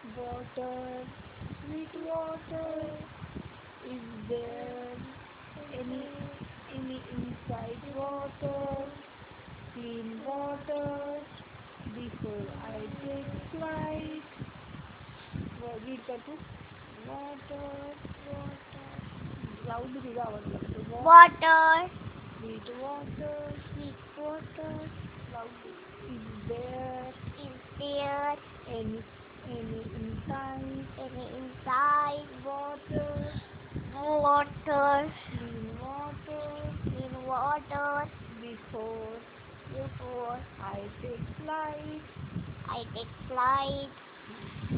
Water, sweet water. Is there any inside water? Clean water. Before I take flight. Read कर तू. Water, water. Loud तुझा आवाज लागतो. Water, Sweet water. sweet water. Loud. Is there Is there any inside any inside water? water? Clean water. Clean water. Before Before I take flight. I take flight.